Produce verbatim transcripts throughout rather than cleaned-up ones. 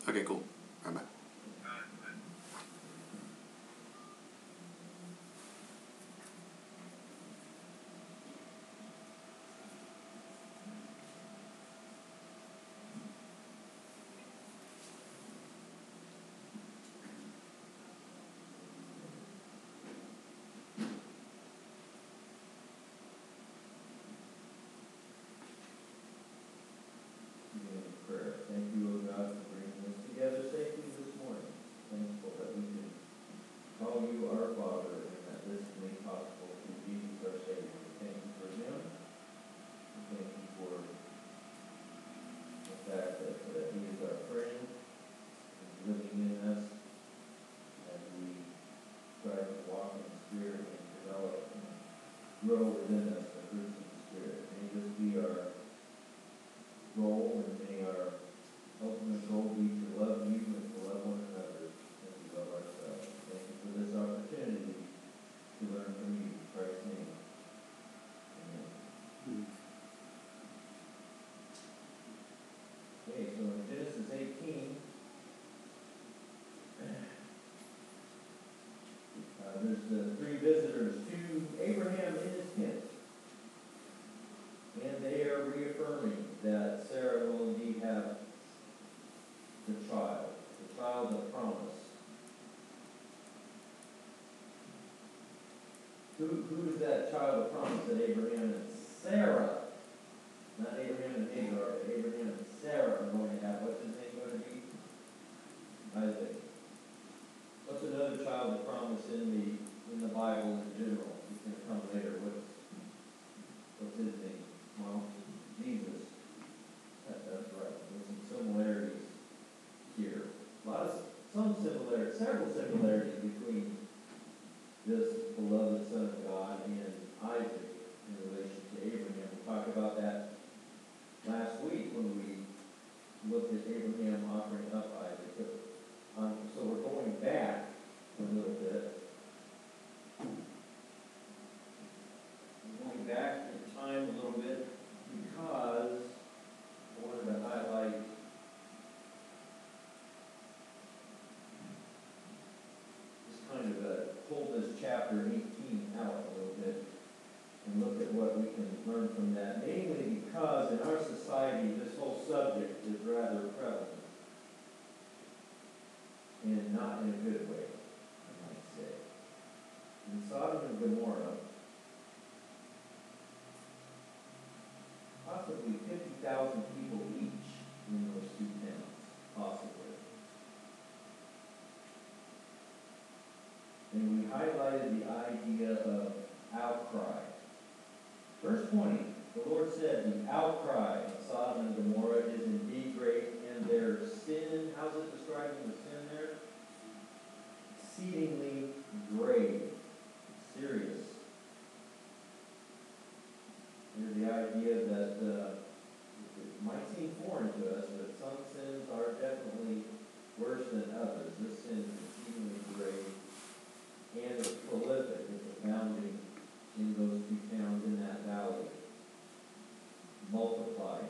Okay, cool. I'm back. Thank you, O God, for bringing us together safely this morning. Thankful that we can call you our Father and that this is made possible through Jesus our Savior. Thank you for him. Thank you for the fact that, that he is our friend and living in us as we try to walk in the Spirit and develop and grow within us the fruits of the Spirit. May this be our goal, and may our ultimate goal be to love you and to love one another as we love ourselves. Thank you for this opportunity to learn from you. In Christ's name. Amen. Mm-hmm. Okay, so in Genesis eighteen, uh, there's the three visitors to Abraham in his tent. And they are reaffirming that Sarah will indeed have the child, the child of promise. Who, who is that child of promise that Abraham and Sarah, not Abraham and Hagar, but Abraham and Sarah are going to have? What's his name going to be? Isaac. What's another child of promise in the in the Bible in general? He's going to come later. What's, what's his name? Well, Jesus. That, that's right. There's some similarities here. A lot of, some similarities, several similarities between this beloved Son of God and Isaac in relation to Abraham. We talked about that last week when we looked at Abraham offering up Isaac. Um, so we're going back a little bit. We're going back in time a little bit because I wanted to highlight just kind of a, pull this chapter eighteen out a little bit and look at what we can learn from that. Mainly because in our society this whole subject is rather prevalent. And not in a good way, I might say. In Sodom and Gomorrah, possibly fifty thousand people each in those two towns, possibly. And we highlighted the idea of outcry. Verse twenty, the Lord said, the outcry of Sodom and Gomorrah is indeed great, and their sin, how's it describing the sin there? Exceedingly grave, serious. Here's the idea that uh, it might seem foreign to us, but some sins are definitely worse than others. This sin is exceedingly grave, and it's prolific. It's abounding in those two towns in that valley. Multiplied.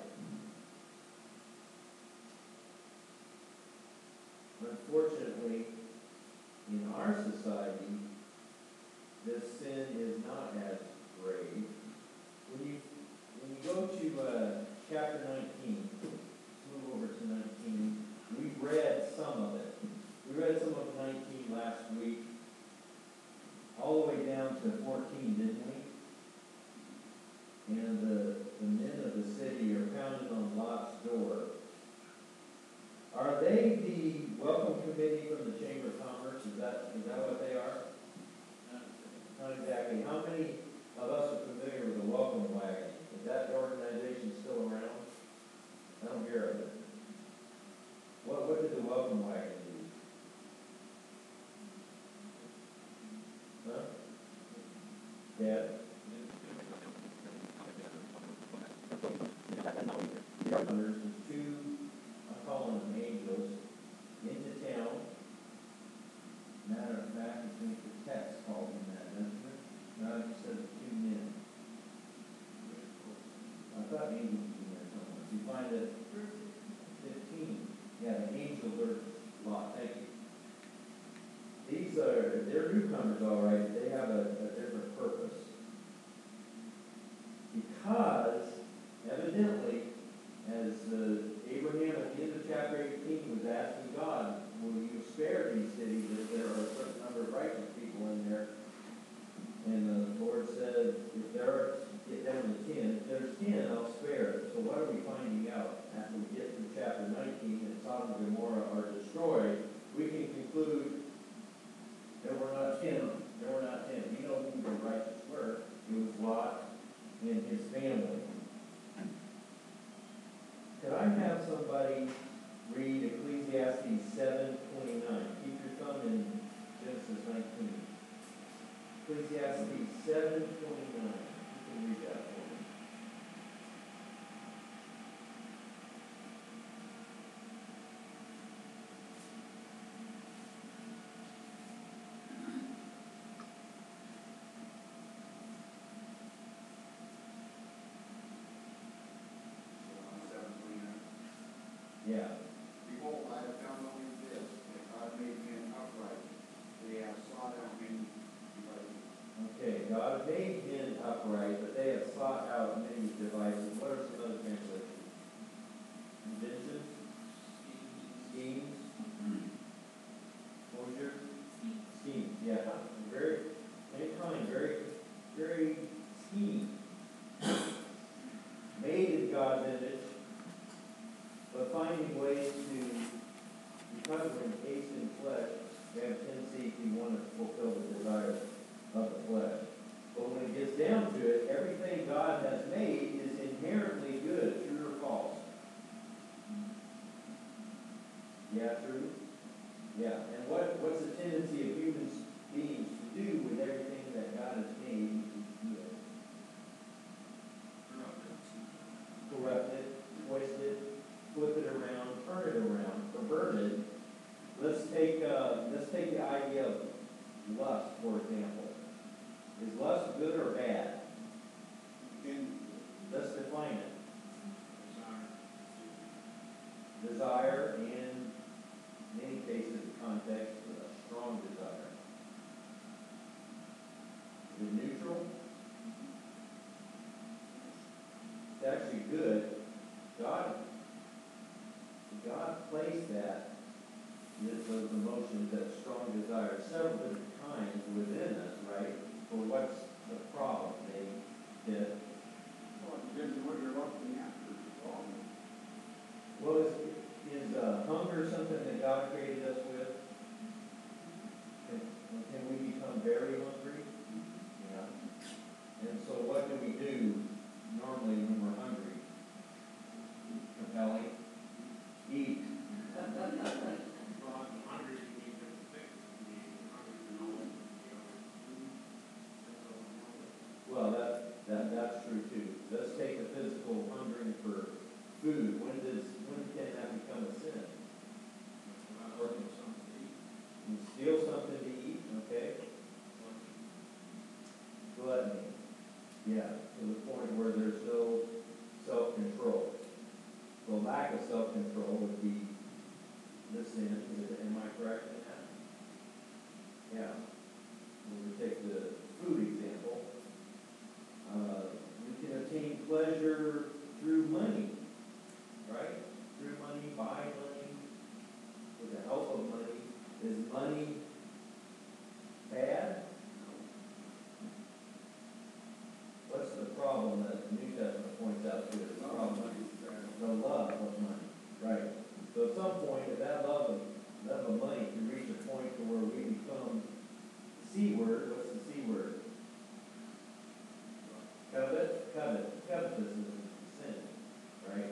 Unfortunately, in our society, this sin is not as grave. When you when you go to uh, chapter nineteen, let's move over to nineteen. We read some of it. We read some of nineteen last week, all the way down to fourteen, didn't we? And the, the men of the city are pounding on Lot's door. Are they the welcome committee from the Chamber of Commerce? Is that is that what they are? Not exactly. How many of us are familiar with the Welcome Wagon? Is that organization still around? I don't hear of it. What what did the Welcome Wagon do? Huh? Dad? There's two, I call them angels, into town. Matter of fact, I think the text called them that, doesn't it? No, it just says two men. I thought angels was in there somewhere. You find it fifteen. Yeah, the angels are they're newcomers, all right, but they have a, a different purpose. Because, evidently, as uh, Abraham at the end of chapter eighteen was asking God, will you spare these cities if there are a certain number of righteous people in there? And the Lord said, if there are, get down to ten, if there's ten, I'll spare it. So what are we finding out after we get through chapter nineteen and Sodom and Gomorrah are destroyed? We can conclude there were not ten. There were not ten. We know who the righteous were. It was Lot and his family. Could I have somebody read Ecclesiastes seven twenty-nine? Keep your thumb in Genesis nineteen. Ecclesiastes seven twenty-nine. You can read that for me. Yeah. Behold, I have found only this, that God made men upright. They have sought out many devices. Okay, God made men upright, but they have sought out many devices. What are some other translations? Inventions? Schemes? What was your? Schemes, yeah. Very, mankind, very, very scheme. Made in God's image, but finding ways to, because we're encased in flesh, we have a tendency to want to fulfill the desires of the flesh. But when it gets down to it, everything God has made is inherently good, true or false? Yeah, true? Yeah. And what, what's the tendency of human beings to do with everything that God has made, which is good? Corrupt it, twist it, flip it around, turn it around, pervert it. Let's take uh, let's take the idea of lust, for example. Is lust good or bad? In Let's define it. Desire, in many cases, the context of a strong desire. Is it neutral? It's actually good. God God placed that, those emotions, that strong desire, several different kinds within us, right? For what's the problem? They did. Well, it depends on what you're looking after. Well, is, is uh, hunger something that God created us with? Can, can we become very hungry? Yeah. And so what do we do normally when we're hungry? Compelling. Eat. Well, that, that that's true too. Let's take the physical hungering for food. When does when can that become a sin? You steal something to eat, okay? Gluttony. Yeah, to the point where there's no self-control. The lack of self-control would be the sin. Am I correct in that? Yeah. When we take the food example, uh, we can obtain pleasure through money, right? Through money, by money, with the help of money. Is money bad? What's the problem that the New Testament points out to us? The problem the love of money, right? So at some point, if that love of, love of money can reach a point to where we become C word, what's the C word? Covet, covet, covetousness is sin, right?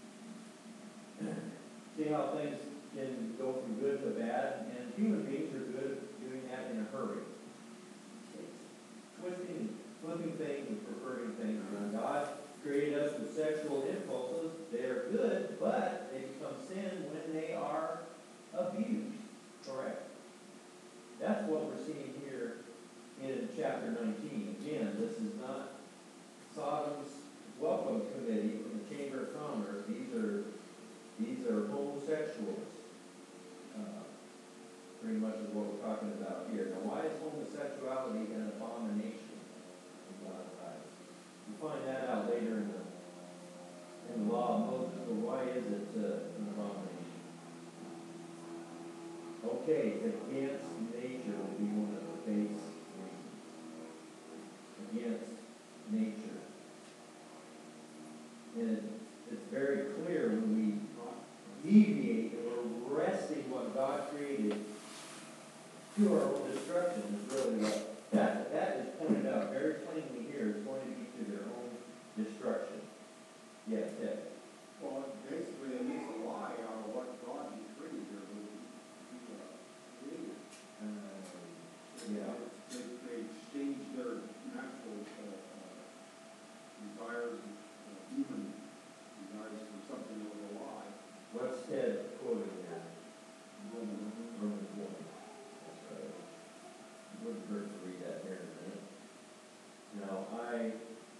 See how things can go from good to bad, and human beings are good at doing that in a hurry. Twisting, flipping things and perverting things around. God created us with sexual impulses. They are good, but they become sin when they are abused. Correct? That's what we're seeing here in chapter nineteen. Again, this is not Sodom's welcome committee from the Chamber of Commerce. These are these are homosexuals. Uh, pretty much is what we're talking about here. Now, why is homosexuality an abomination in God's eyes? You find that out later in the, in the law of Moses, but why is it uh, an abomination? Okay, it's against nature would be one of the base reasons. Against nature. And it, it's very clear when we deviate and we're wresting what God created to our own destruction is really what that that is pointed out very plainly here. It's going to be to their own destruction. Yes, yes. Well, basically, it makes a lie out of what God decreed or what He uh, created. Uh, yeah. They, they exchange their natural uh, uh, desires, uh, human desires, for something of a lie. What's Ted quoting there? Romans. Romans one. That's right. Wouldn't hurt to read that here in a minute. Now, I,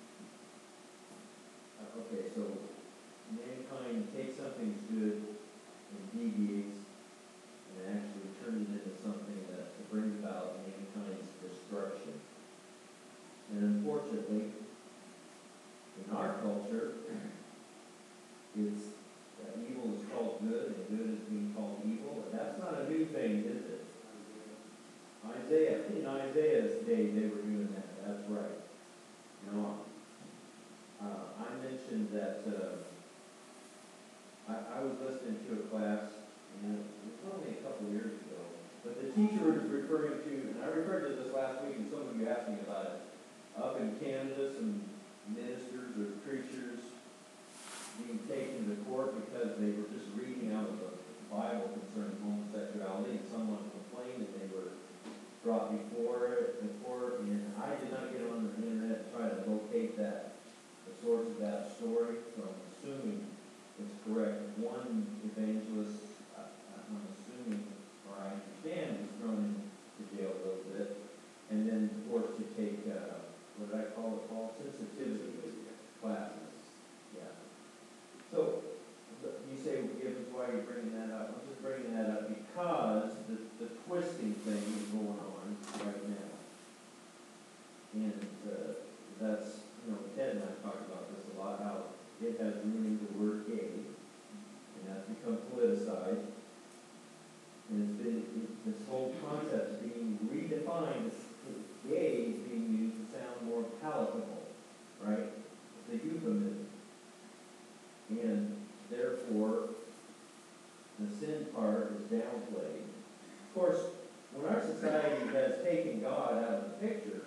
uh, okay, so mankind takes something that's good and deviates and actually turns it into something that brings about mankind's destruction. And unfortunately, in our culture, it's that evil is called good and good is being called evil, and that's not a new thing, is it? Isaiah, in Isaiah's day, they were doing that. That's right. You know, uh, I mentioned that uh, I, I was listening to a class, and it was only a couple years ago, but the teacher was referring to, and I referred to this last week, and some of you asked me about it. Up in Canada, some ministers or preachers being taken to court because they were just reading out of the Bible concerning homosexuality, and someone complained, and they were brought before it, the court, and I did not get on the internet to try to locate that, the source of that story, so I'm assuming it's correct. One evangelist, uh, I'm assuming, or I understand, was thrown into jail a little bit, and then forced to take, uh, what did I call it, Paul? Sensitivity classes. Yeah. So, you say, Gibbons, why are you bringing that up? I'm just bringing that up because the, the twisting thing is going on right now. And uh, that's, you know, Ted and I talked about this a lot, how it has ruined the word gay, and that's become politicized. And it's been, it, this whole concept is being redefined as gay is being used to sound more palatable, right? It's a euphemism. And therefore, the sin part is downplayed. Of course, when our society has taken God out of the picture,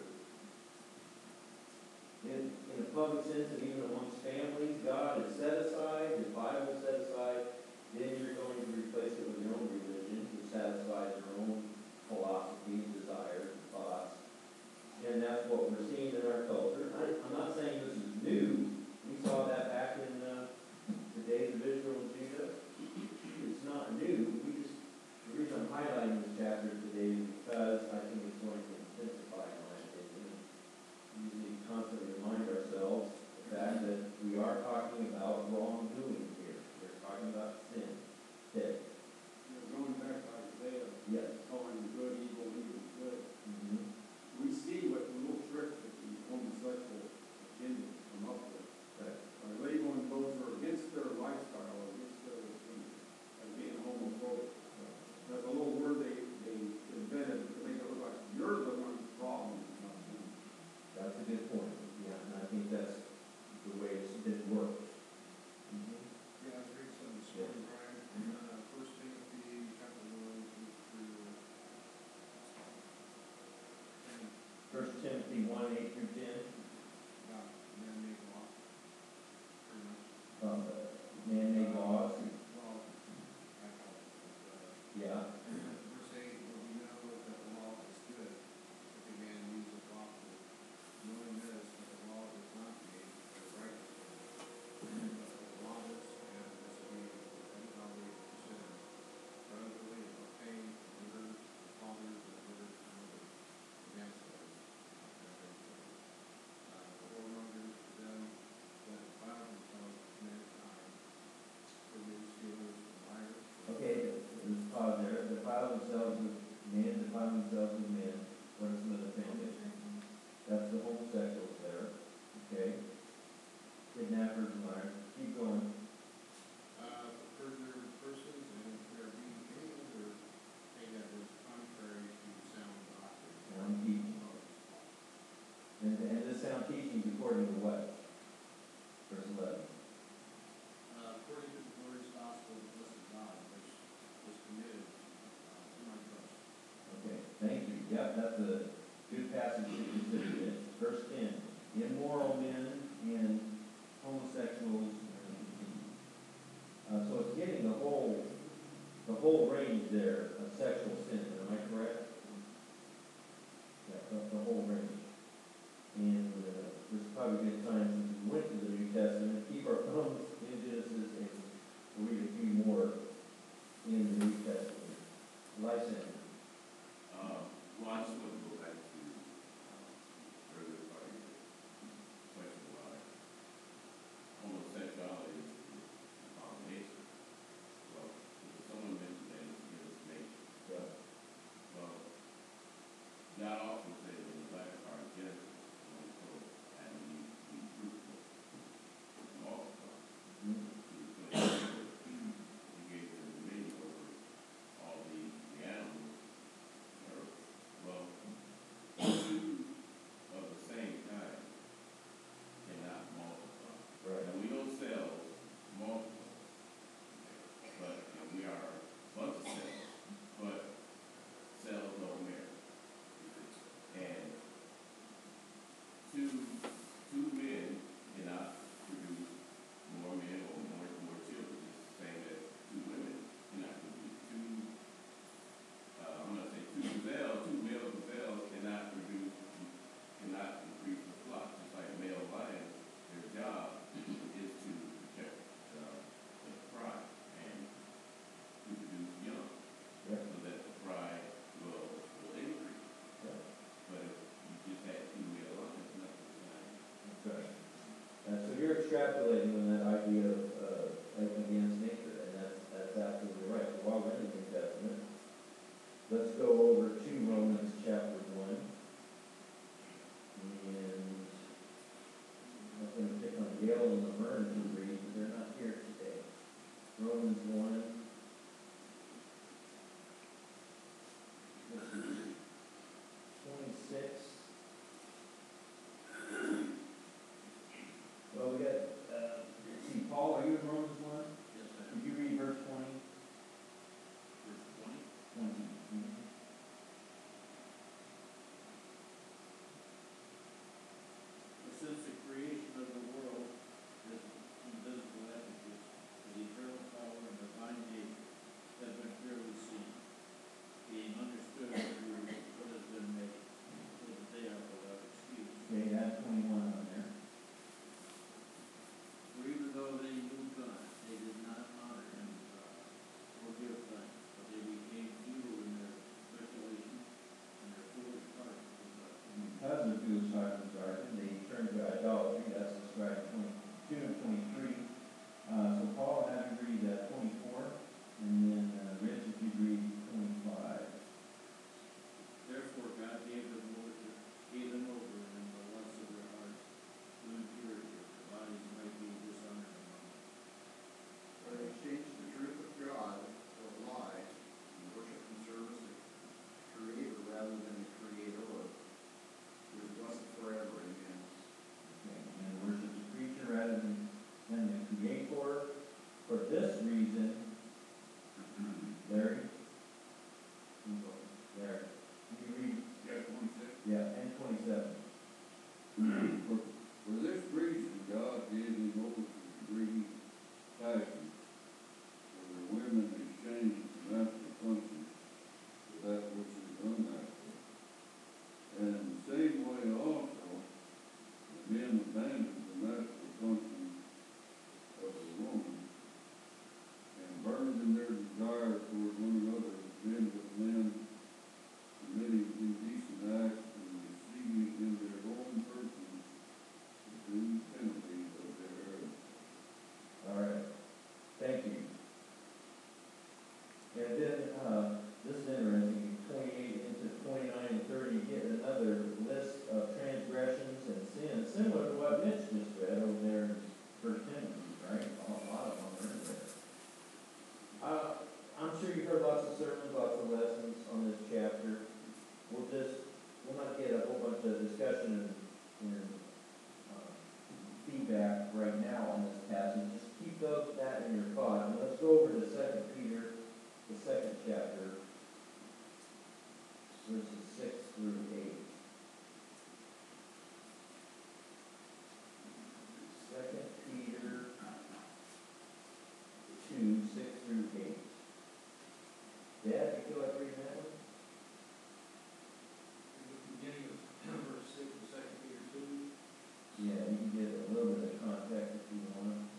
in, in a public sense and even amongst families, God is set aside, His Bible is set aside, then you're going to replace it with your own religion to satisfy your own philosophies, desires, and thoughts. And that's what we're seeing in our culture. I, I'm not saying this is new. We saw that back in uh, the days of Israel and Judah. It's not new. We just, the reason I'm highlighting this chapter today is because I think it's going to intensify in my opinion. We need to constantly remind ourselves the fact that themselves with men or some other family. That's the homosexuals there, okay? Kidnappers and liars, keep going. Uh, further persons and if they're being paid or paid that is contrary to sound doctrine. Sound teaching. And, and this sound teaching is according to what? Verse eleven. Uh, according to the glorious gospel of the blessed God, which was committed uh, to my trust. Okay, thank you. Yep, that's a good passage to consider. It's verse ten. Immoral men and homosexuals. Uh, so it's getting the whole, the whole range there of sexual sin. Am I correct? Yeah, the, the whole range. And uh, this is probably a good time since we went to the New Testament. Keep our thumbs in Genesis and we'll read a few more in the New Testament. Lysander. Uh, well, I just want to go back to uh, earlier part of your question about homosexuality is about nature. Well, someone mentioned that it's against nature. Yeah. Well, God also said in the latter part of Genesis, when he told Adam and Eve to be fruitful, multiply. Mm-hmm. He gave them dominion over all the, the animals. Well, two of the same kind cannot multiply. Right. And we know cells multiply, but and we are a bunch of cells, but cells don't marry. And two two men cannot produce more men or more more children. It's the same as two women cannot produce two. Uh, I'm gonna say two gazelles, two male gazelles cannot produce, cannot increase the flock. Just like male lions, their job is to protect the, the pride and to produce young, Yeah. so that the pride will will increase. Yeah. But if you just had two male lions, nothing will happen. That's right. And so you're extrapolating on that idea of, uh, against nature, and that's, that's absolutely right. So while we're in the New Testament, let's go over to Romans chapter one. And I'm going to pick on Gail and Laverne to read, but they're not here today. Romans one. Let's see, twenty-six. Well, we got, uh, let's see, Paul, are you in Romans one? Yes, sir. Could you read verse twenty? Verse twenty. Twenty. Mhm. But since the creation of the world, his invisible attributes, his eternal power and divine nature have been clearly seen, being understood through what has been made, so that they are without excuse. Okay, add twenty-one on there. For even though they knew God, they did not honor him as God, or give thanks, but they became futile in their speculation, and their foolish heart was darkened. Because of foolish heart was darkened, they turned to idolatry. That's described in twenty-two and twenty-three. Uh, so Paul, have you read uh, twenty-four, and then uh, Rich, if you read twenty-five. Therefore God gave them over to, gave them over in the lusts of their hearts to impurity, that their bodies might be dishonored among them. When they exchanged the truth of God for a lie, and worship and service the Creator rather than the Creator, who is blessed forever, amen. Okay, and worship the creature rather than, than the creator. For this reason, Larry? Larry. Can you read? Yeah, twenty-six. Yeah, and twenty-seven. For, for this reason, God gave him over to greedy passion, for the women exchanged the natural functions for that which is unnatural. And in the same way also, the men abandoned the natural functions of the woman, and burned in their desire toward one another, men with men, committing indecent acts and receiving in their own persons the due penalty of their error. All right. Thank you. And then, uh, this is interesting, twenty-eight into twenty. sure you've heard lots of sermons, lots of lessons on this chapter. We'll just, we'll not get a whole bunch of discussion and, and uh, feedback right now on this passage. Just keep those, that in your thought. And let's go over to Second Peter, the second chapter, verses six through eight. Second Peter two, six through eight. Dad, you feel like reading that one? Beginning of verse six of Second Peter two. Yeah, you can get a little bit of context if you want.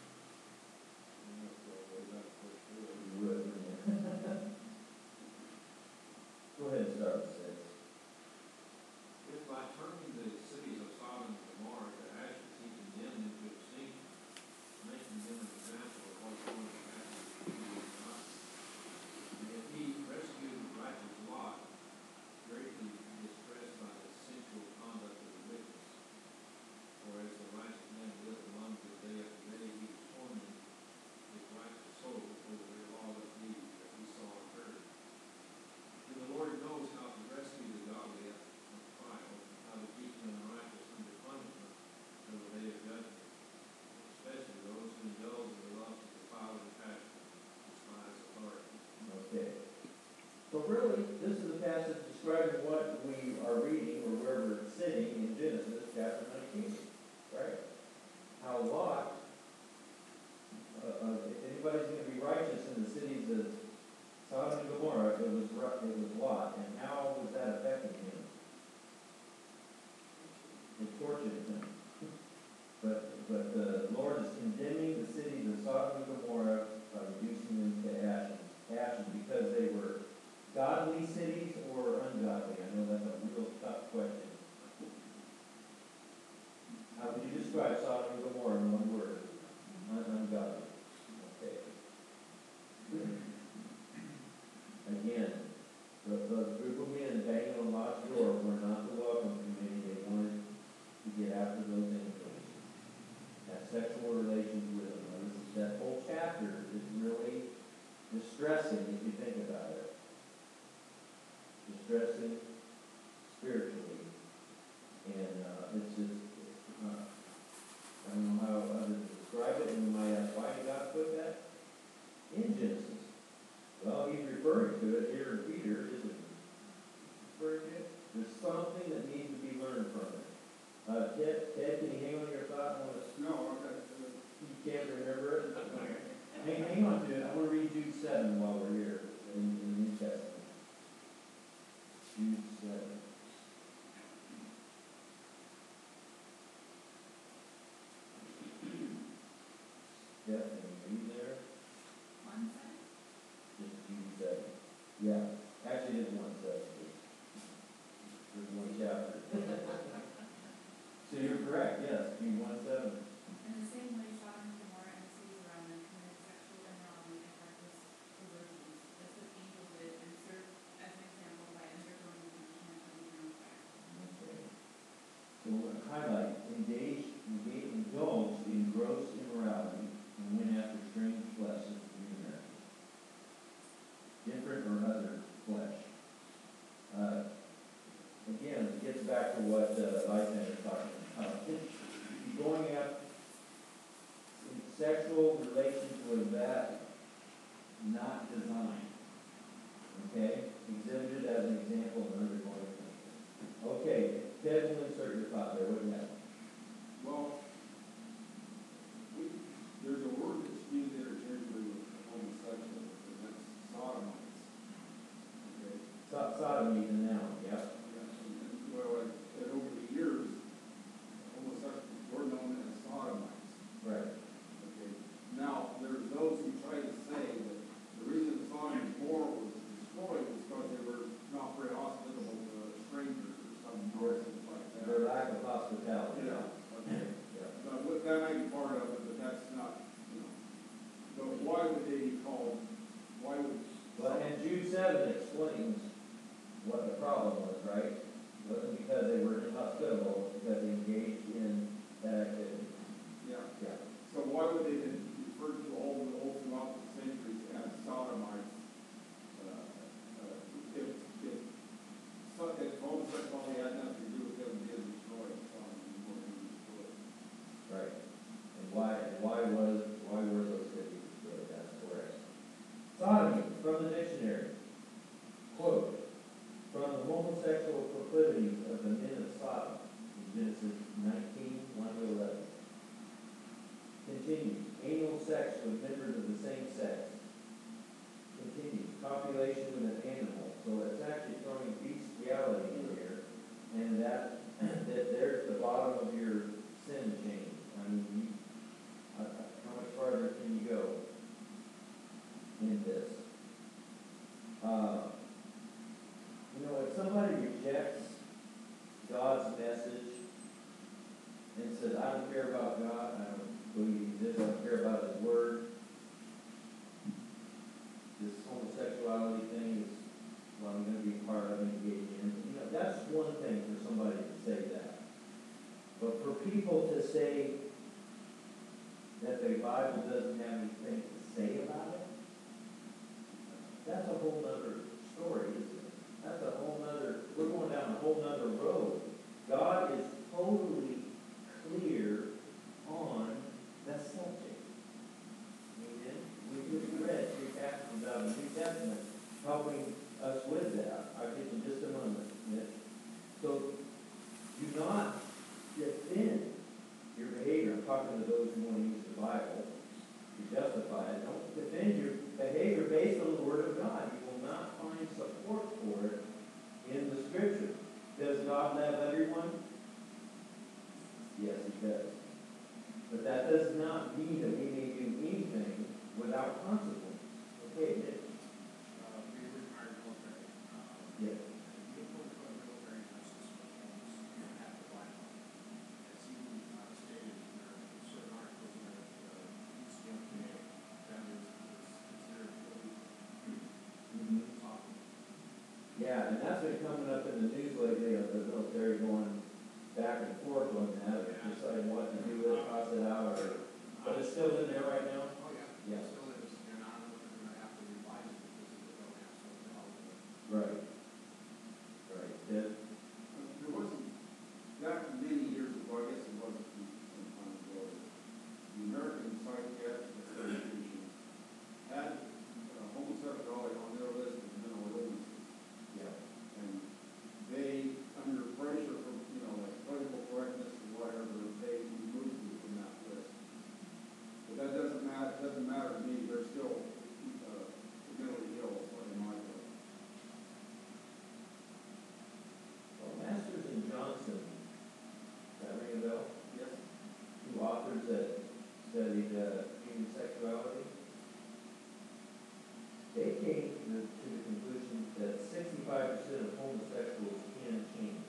You would, wouldn't you? Go ahead and start with six. If by turning the cities of Sodom and Gomorrah to ashes he condemned them to extinction, making them an example of what one of the ashes he was not. And if he rescued the righteous Lot, greatly distressed by the sensual conduct of the wicked, for as the righteous man lived among the day after day, he was tormented his righteous soul over their lawless deeds that he saw and heard. And the Lord knows how to rescue the godly out of trial, how to keep the unrighteous under punishment until the day of judgment, especially those who indulge in the lust of the power and passion, despise authority. Okay. So really, this is a passage describing what we are reading or where we're sitting in Genesis chapter nineteen, right? How Lot, uh, uh, if anybody's going to be righteous in the cities of Sodom and Gomorrah, it was, Ru- it was Lot. And how was that affecting him? It tortured him. But, but the Lord is condemning the cities of Sodom and Gomorrah by reducing them to ashes, ashes because they were godly cities or ungodly. I know that's a real tough question. How would you describe Sodom and Gomorrah in one word? Un- ungodly. Okay. Again, the, the group of men banging on Lot's door were not the welcome committee. They wanted to get after those angels, have sexual relations with them. Now, this, that whole chapter is really distressing if you think about it. Distressing spiritually. And uh, it's just, uh, I don't know how others describe it, and you might ask, why did God put that in Genesis? Well, he's referring to it here in Peter, isn't he? Referring to it. There's something that needs to be learned from it. Uh, Ted, Ted, can you hang on to your thought? I want to, No, okay. you can't remember it? Hang, hang on to it. I want to read Jude seven while we're here in, in the New Testament. Jude seven. Stephanie, are you there? One second. Just Jude seven. Yeah, actually it is one seven. There's one chapter. So you're correct, yes, Jude one seven. In the same way, Sodom and Gomorrah and the cities around them committed sexual immorality and practiced perversions, just as angels did, and served as an example by undergoing the punishment of eternal fire. Okay. So we're going to highlight, engage, engage, indulged in gross immorality and went after strange flesh of human different or other flesh. Uh, again, it gets back to what uh, Lysander is talking about. Uh, going after sexual relations with that not designed. Okay? Exhibited as an example of undergoing punishment. Okay, Ted, will insert your thought there. What do you have? Well, we, there's a word that's used interchangeably with homosexual, and that's sodomites. Okay? So- sodomy is a noun, yeah? Yes, and, well, and, and over the years, homosexuals were known as sodomites. Right. Okay? Now, there's those who try to say that the reason Sodom and Gomorrah was destroyed was because they were not very hospitable to strangers or some nonsense like that. Their lack of hospitality. Yeah, okay. Yeah. But what- that may be part of it, but that's not, you know. But why would they be called, why would? Well, and Jude seven explains what the problem was, right? It wasn't because they were inhospitable, it's because they engaged in that activity. Yeah, Yeah. so why would they then refer to all, all throughout the centuries as sodomites homosexual proclivities of the men of Sodom, in Genesis nineteen, one to eleven. Continues, anal sex with members of the same sex. Continues, copulation with an animal, so it's actually throwing bestiality in here, and that, that there's the bottom of your sin chain. I mean, you, uh, how much farther can you go in this? Uh, you know, if somebody rejects God's message and says, I don't care about God, I don't believe He exists, I don't care about His Word, this homosexuality thing is what I'm going to be part of and engage in. You know, that's one thing for somebody to say that. But for people to say that the Bible doesn't have anything to say about it, that's a whole other story, isn't it? That's a whole other, we're going down a whole other road. God is totally clear on the subject. Amen? We just read three passages out of the New Testament helping us with that. I'll get in just a moment, Mitch. So, do not defend your behavior. I'm talking to those who want to use the Bible to justify it. Don't defend your behavior based on the Word of God. You will not find support for it in the Scripture. Does God love everyone? Yes, He does. But that does not mean that we may do anything without consequence. Okay, Nick? Uh, we retired military. Uh, Yes. You put the military justice reforms in at the Bible. As you uh, stated, there are certain articles in the uh, U C M J that is, is considered really Mm-hmm. topic. Yeah, and that's been coming up in the news lately of the military going back and forth on that, deciding what to do with it, toss it out, or, but it's still in there right now? Oh, yeah. Yeah. It still is, and I don't know if they're gonna have to revise it because they don't have something else. Right. Right, Ted? There wasn't, that many years ago, I guess it wasn't some time ago, the American Psychiatric Association had uh, homosexuality on their list of mental illnesses. Yeah. And they, under pressure from, you know, like political correctness or whatever, they removed it from that list. But that doesn't matter, it doesn't matter to me, they're still, uh, mentally ill, in my book. Well, Masters and Johnson, does that ring a bell? Yes. Two authors that studied uh, human sexuality. They came to the, to the conclusion that sixty-five percent of homosexuals can change.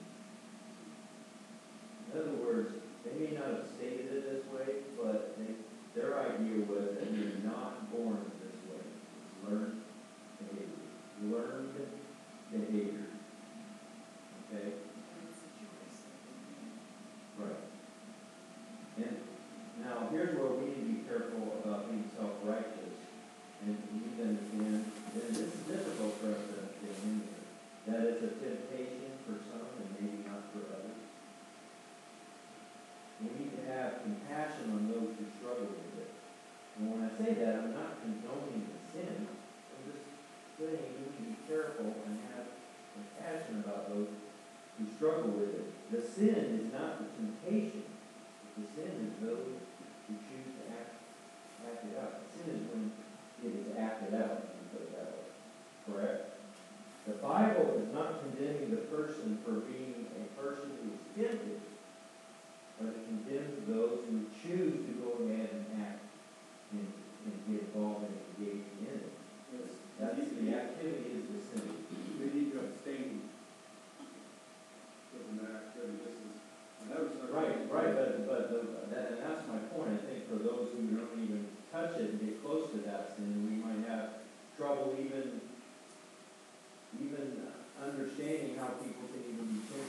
In other words, they may not have stated it this way, but they, their idea was that you're not born this way. It's learned behavior. Learned behavior. Okay? Right. And now, here's where we need to be careful about being self-righteous. And we need to understand, and this is difficult for us to understand, that it's a temptation for some and maybe not for others. We need to have compassion on those who struggle with it. And when I say that, I'm not condoning the sin. I'm just saying we need to be careful and have compassion about those who struggle with it. The sin is not the temptation. The sin is those who choose to act, act it out. The sin is when it is acted out, if you put it that way. Correct? The Bible is not condemning the person for being a person who is tempted, but it condemns those who choose to go ahead and act and, and get involved and engage in it. That's the activity is the sin. They need to abstain from that activity. This is, I never said. Right, right, but, but the, that, and that's my point. I think for those who don't even touch it and get close to that sin, we might have trouble even, even understanding how people can even be tempted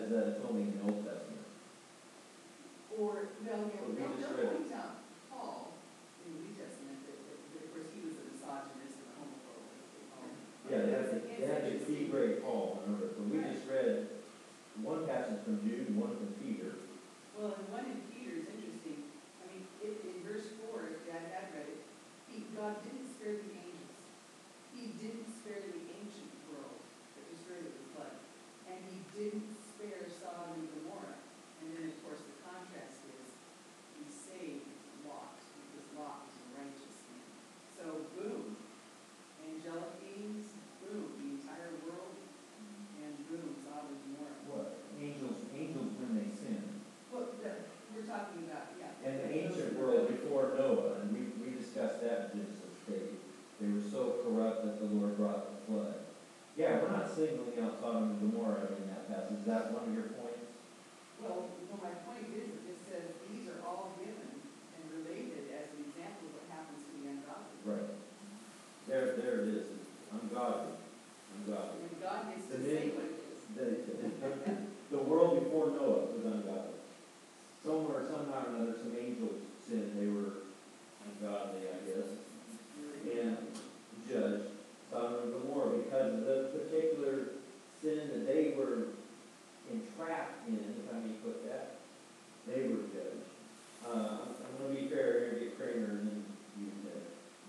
is that it's only in the Old Testament. Or, well, yeah, But we they'll, just they'll read it. point out Paul in the New Testament, that, that, that of course, he was a misogynist and a homophobe. Yeah, they had to, It's- they had to it's be interesting. great Paul, remember, but we just read one passage from Jude and one from Peter. Well, and one in Peter is interesting. I mean, in, in verse four, if Dad had read it, he, God didn't spare the angels. He didn't spare the ancient world that destroyed with the flood. And he didn't spare Sodom and Gomorrah. And then, of course, the contrast is, he saved Lot, because Lot was a righteous man. So, boom, angelic beings, boom, the entire world, and boom, Sodom and Gomorrah. What? Angels, angels when they sin. Well, the, we're talking about, yeah. And the ancient world before Noah, and we, we discussed that in Genesis eight, they were so corrupt that the Lord brought the flood. Yeah, we're not singling out Sodom and Gomorrah in that passage. Is that one of your points? Well, no, my point is, that it says these are all given and related as an example of what happens to the ungodly. Right. There, there it is. Ungodly. Ungodly. And God gets to The say name- what it is. The, the, the world before Noah was ungodly. Somewhere, somehow or another, some angels sinned. They were ungodly, I guess. And judged Sodom and Gomorrah because of the particular sin that they were entrapped in, if I may put that. They were judged. Uh, I'm, I'm going to be fair here, get Kramer, and then you, Ted.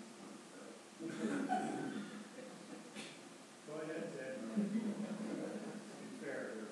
Go ahead, Ted. Be fair here.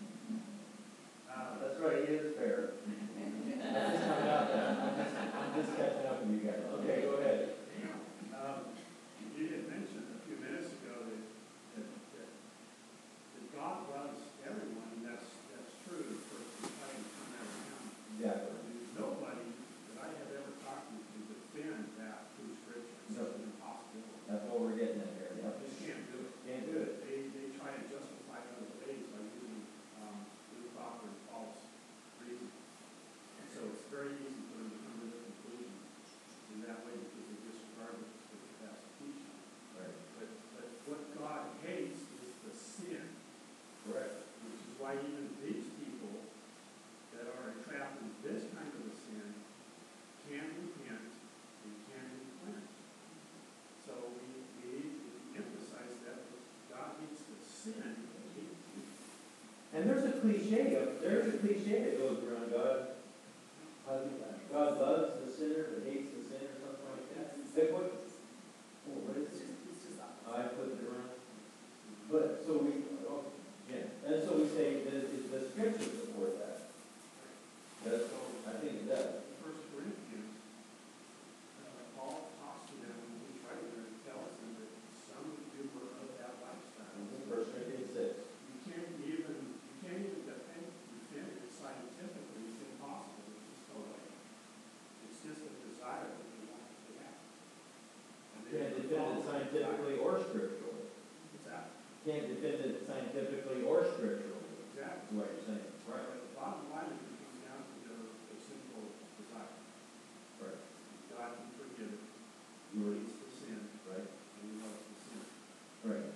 Uh, That's right, he is fair. I just found out that. I'm just, I'm just catching up with you guys. Okay, go ahead. Um, you had mentioned a few minutes ago that, that, that, that God loves everyone, and that's, that's true, the person who's fighting from every county. Exactly. There's nobody that I have ever talked to to defend that through scripture. It's No. an impossibility. That's what we're getting at here. They Yep. just can't do it. Can't do it. They, they try to justify it other ways by using, um, improper and false reasons. And so it's very easy for them to come to the conclusion in that way because they disregard the the past teaching. Right. But, but what God hates is the sin, Correct. which is why even these people that are entrapped in this kind of a sin can repent and can be cleansed. So we, we need to emphasize that God hates the sin. And there's a cliche of, there's a cliche that goes around God. uh, God loves the sinner but hates the sinner, something like that. Like what? Oh, what is It's it? just, it's just opposite. I put it around. But, so we, oh, yeah, and so we say, does, is the scripture support that? That's, I think it does. First Corinthians, uh, Paul talks to them and he's writing there and tells them that some of you were of that lifestyle. First Corinthians six. You can't even, you can't even defend, defend it scientifically, it's impossible, it's just no way. It's just a desire that you want to have. And they Can't defend it scientifically or scripturally. What's that? Can't defend it scientifically or scripturally, is Exactly. what you're saying. Right, but the bottom line is it comes down to their, their simple desire. Right. God can forgive it, He You were, hates the sin, right, and He loves the sin. right.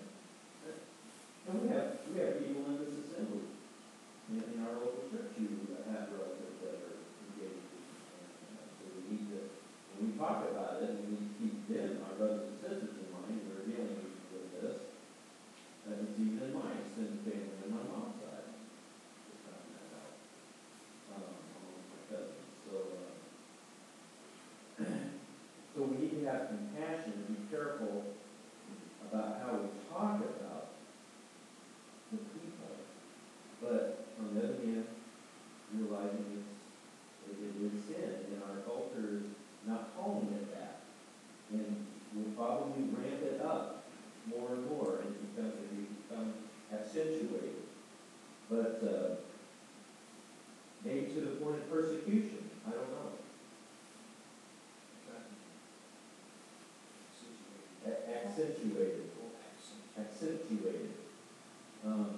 And we have, we have people in this assembly, in, in our local church, who have relatives that are engaged. And, uh, So we need to, when we talk about it, we need to keep them, our brothers and sisters in mind, who are dealing with this. And it's even in my extended family on my mom's side. Just found that out. Um, along with my cousins, so, uh, so we need to have compassion and be careful about how we talk about the people. But on the other hand, realizing it's, it is sin, and our culture is not calling it that. And we'll probably ramp it up more and more, and it becomes, it become accentuated. But, uh, maybe to the point of persecution, I don't know. A- Accentuated, accentuated. Um,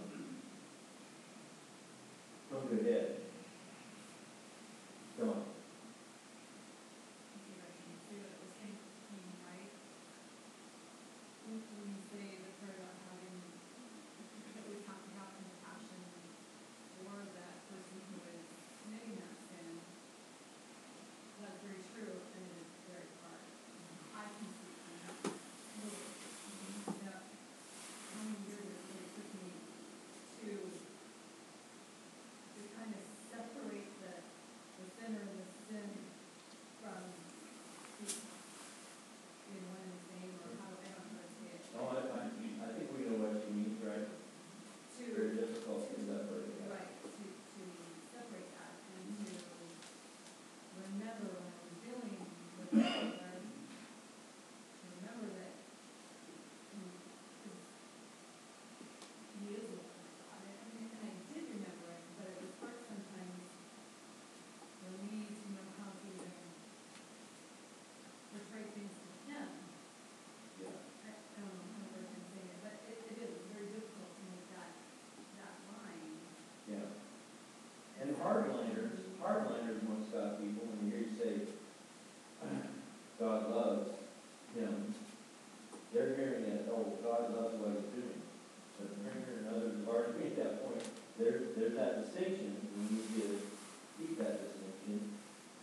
come to head. Come on. See if I can see what it was thinking, right? When when you say the part about having, that we have to have compassion with hardliners, hardliners amongst God people, when you hear you say, God loves him, they're hearing that, oh, God loves what he's doing. But Brenner and others have already made that point. There, there's that distinction, we need to keep that distinction.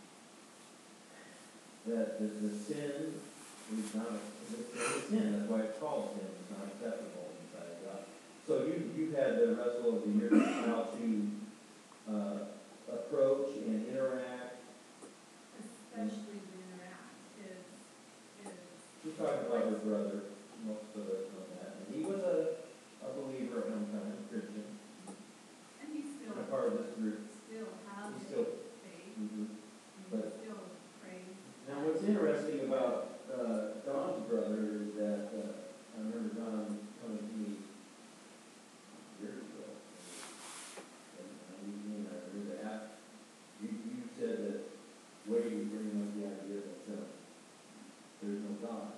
That the, the sin is not, it's a sin, that's why it's called sin, it's not acceptable inside of God. So you, you've had the wrestle of the years how to, uh, approach and interact. Especially the interact is, is. She's talking about her brother, most of us know that, and he was a, a believer at one time, a Christian, And he still, and a part of this group. still has He a still, faith, mhm. and he But- still prays. Now, what's interesting about, uh, Don's brother is that, uh, I remember Don coming to me years ago. And I mean, I remember that, you, you said that, where you bring up the idea that, uh, there's no God.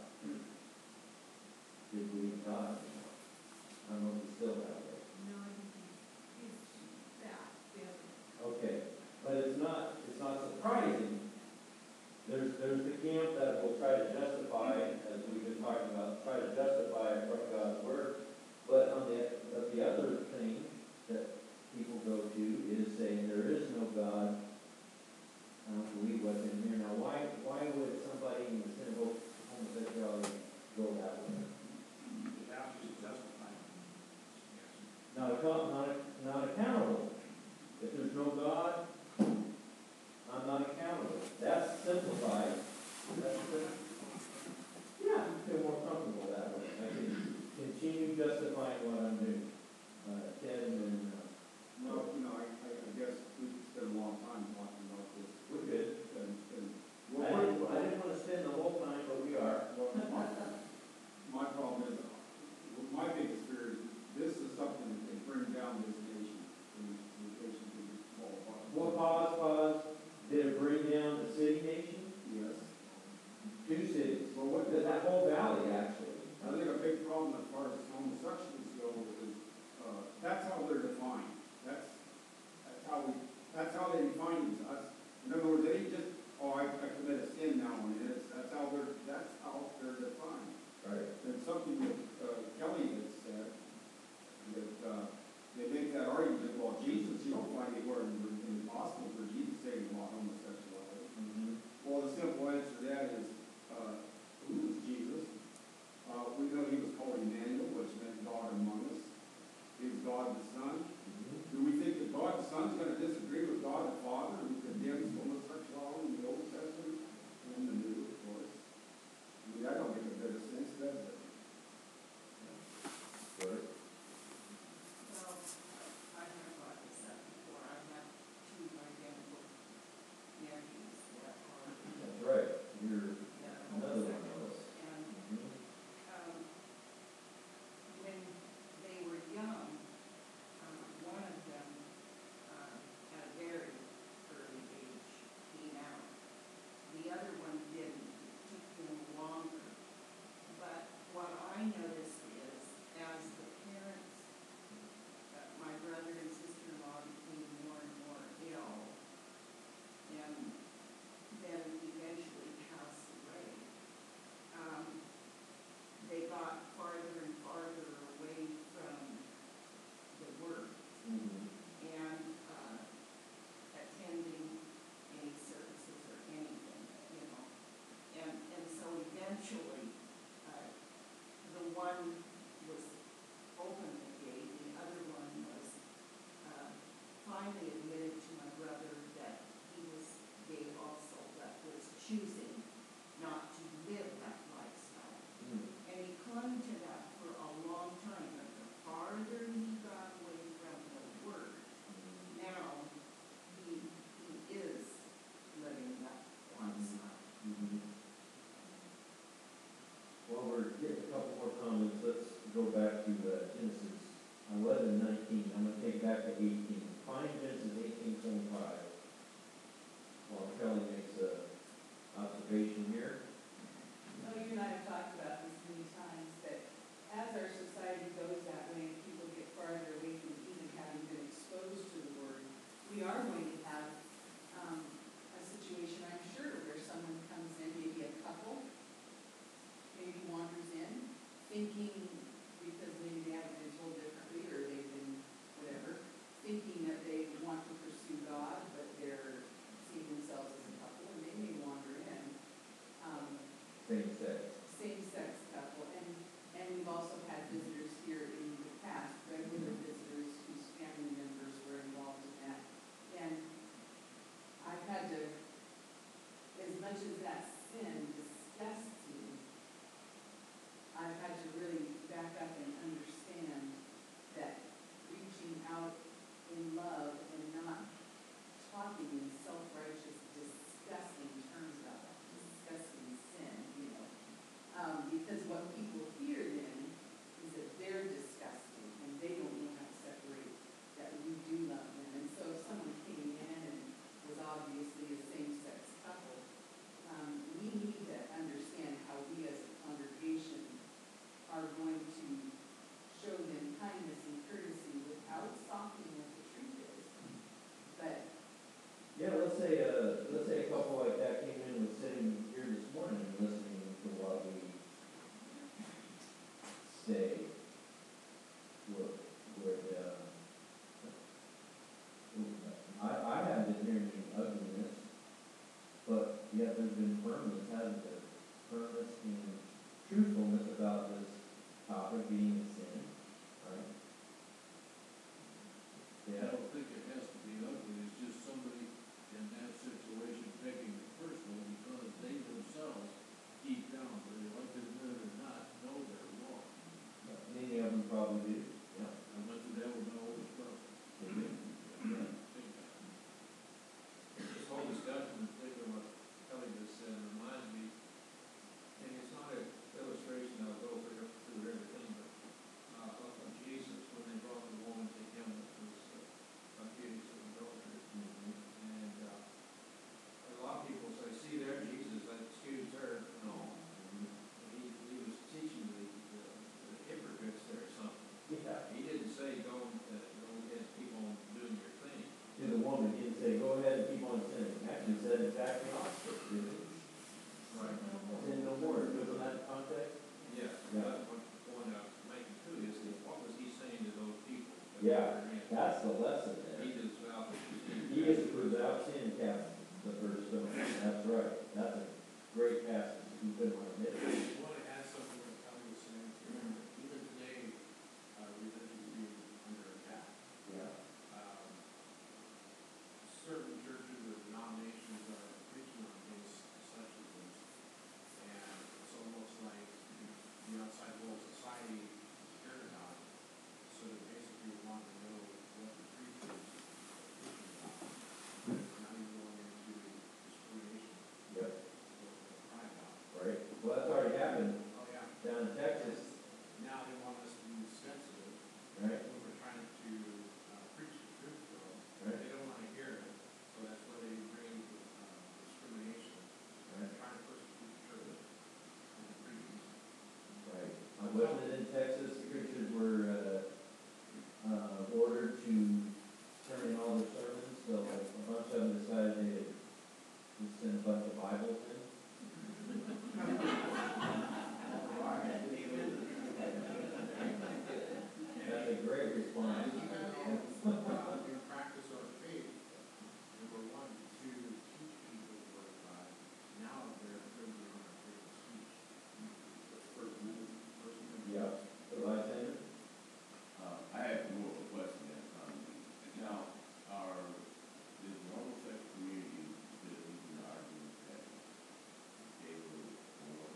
Didn't believe in God anymore. I don't know if it's still that way. No, I think he's, he's that, the other. Okay, but it's not, it's not surprising. There's, there's the camp that will try to justify, as we've been talking about, try to justify it from God's word. But on the, but the other thing that people go to is saying there is no God. I don't believe what's in here. Now, why, why would somebody in the sin of homosexuality go that way? You have to justify it. Yes. Not, account- not, not accountable. If there's no God, I'm not accountable. That's simplified. That's simple. Yeah, I feel more comfortable that way. I can continue justifying what I'm doing. Uh, Ted and, uh, Well, you know, I, I I guess we could spend a long time talking about this, we're good. and, and. I what- didn't, I didn't want to spend the whole time, but we are. Well, my, my problem is, my biggest fear is, this is something that can bring down this nation, and this nation can fall apart. Well, pause, pause. Did it bring down the city nation? Yes. Two cities. Well, what, That that whole valley, actually. I think a big problem as far as homosexuals go is, uh, that's how they're defined. That's, that's how we, that's how they define us. In other words, they just, oh, I, I commit a sin now, and it's, that's how they're, that's how they're defined. Right. And something that, uh, Kelly has said, that, uh, they make that argument, well, Jesus, you don't find anywhere in, in the Gospels where that there's been firmness, hasn't there? Firmness and truthfulness about this topic being a sin, right? I Yeah, don't think it has to be ugly, it's just somebody in that situation taking it personal because they themselves, deep down, whether they like to admit it or not, know they're wrong. many of them probably do, yeah. And let the devil know it's wrong. They do. Yeah. Big time. This whole discussion, in particular, what Kelly just said, reminds me, and it's not an illustration that'll go through, through everything, but, uh, of Jesus, when they brought the woman to him that was, uh, accused of adultery. And, uh, a lot of people say, see there, Jesus, that excused her. No. He, he was teaching the, the, the hypocrites there something. Yeah. He didn't say, go, uh, go ahead, keep on doing your thing. To the woman, he didn't say, go ahead and keep on sinning. Actually said exactly opposite, didn't he? Right. Sin no more, wasn't that the context? Yes, Yeah. that's what the point I was making too, is that what was he saying to those people? that Yeah, were in? that's the lesson there. He just vowed that he. He is without sin cast the first stone. That's right. That's a great passage. You couldn't want to miss it. I want to add something to what Kelly was saying too. Even today, uh, religion is being under attack. Yeah. Um, certain churches or denominations are preaching on things such as this. And it's almost like the outside world society is scared about it. So they basically want to know what the truth is, preaching about. Now you're going into discrimination, Yep. what they cry about. Right. Well, that's already happened Oh, yeah. down in Texas, Now they want us to be sensitive right? when we're trying to uh, preach the truth to them. Right. They don't want to hear it, so that's where they bring uh, discrimination. Right. They're trying to persecute the church and the preachers. Right. Uh, wasn't it in Texas, the preachers were, uh, uh, ordered to turn in all their sermons, so a bunch of them decided they would just send a bunch of Bibles in. That's a great response. Uh, in practice our faith, number one, to teach people the word of God. Now they're infringing on our freedom of speech. First Amendment. First Amendment. Yeah. The Lysander? Uh, I have more of a question than a comment. Now, our, this homosexual community, there's even an argument that gay was born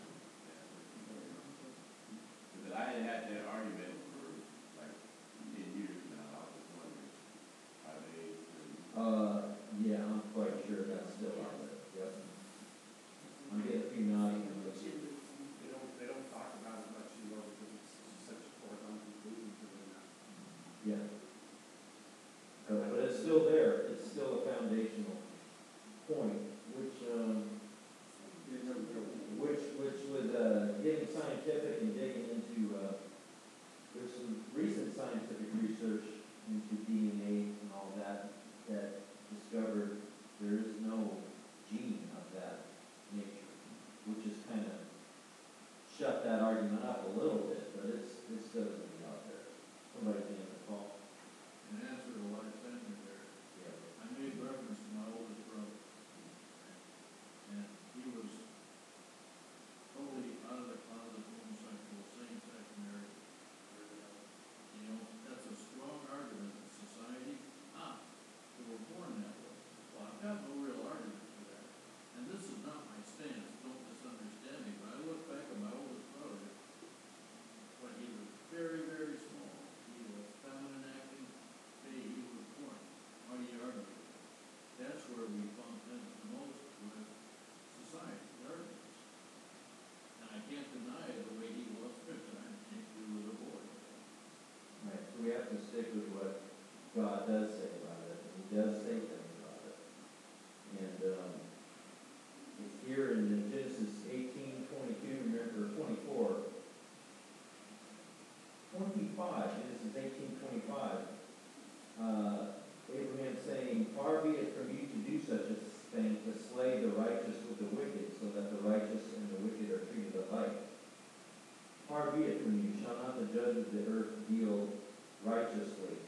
because I had had that argument for like ten years now. I was just wondering, are they, Uh, yeah, I'm quite sure that's still out there, yep. I'm getting a few nodding. They don't, they don't talk about it much anymore because it's such a foregone conclusion for them now. Yeah. But, but it's still there, it's still a foundational point, which, um, which, which with, uh, getting scientific and digging into, uh, there's some recent scientific research into D N A and all that, that discovered there is no gene of that nature, which has kind of shut that argument up a little bit, but it's, it's still gonna be out there. Somebody's in the call. In answer to what I said there, Yeah. I made reference to my oldest brother. And he was totally out of the closet, homosexual, same-sex marriage. You know, that's a strong argument in society. Ah, they were born that way. Well, I've got no real argument for that. And this is not my stance, don't misunderstand me, but I look back at my oldest brother when he was very, very small. He was feminine acting, hey, he was born. How do you argue? That's where we bump into the most with society, the arguments. And I can't deny the way he was picked, I think he was a boy. Right, so we have to stick with what God does say about it, and He does say things about it. And, um, it's here in Genesis eighteen twenty-two, remember, twenty-four, twenty-five, Genesis eighteen twenty-five, uh, Abraham saying, far be it from you to do such a thing, to slay the righteous with the wicked, so that the righteous and the wicked are treated alike. Far be it from you, shall not the judge of the earth deal righteously?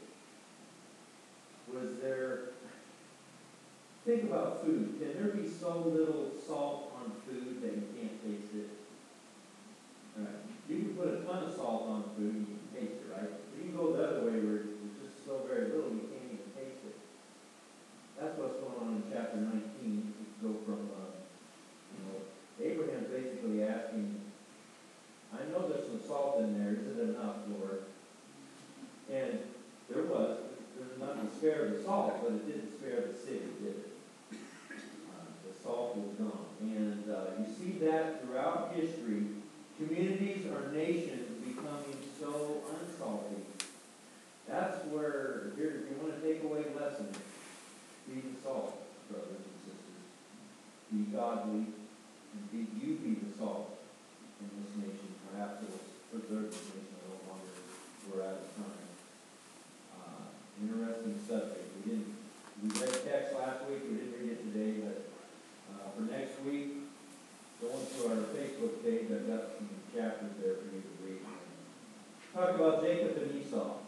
Was there, think about food, can there be so little salt on food that you can't taste it. Alright, you can put a ton of salt on food and you can taste it, right? But you can go the other way where there's just so very little you can't even taste it. That's what's going on in chapter nineteen. You go from, uh, you know, Abraham's basically asking, I know there's some salt in there, is it enough, Lord? And there was, there was enough to spare the salt, but it didn't spare the city, did it? Uh, the salt was gone. And uh, you see that throughout history, communities or nations becoming so unsalty. That's where, here, if you want to take away lessons, be the salt, brothers and sisters. Be godly, and be, you be the salt in this nation. Perhaps it will preserve this nation a little longer. We're out of time. Uh, interesting subject. We didn't, we read text last week, we didn't read it today, but uh, for next week, going to our Facebook page, I've got some chapters there for you to read. Talk about Jacob and Esau.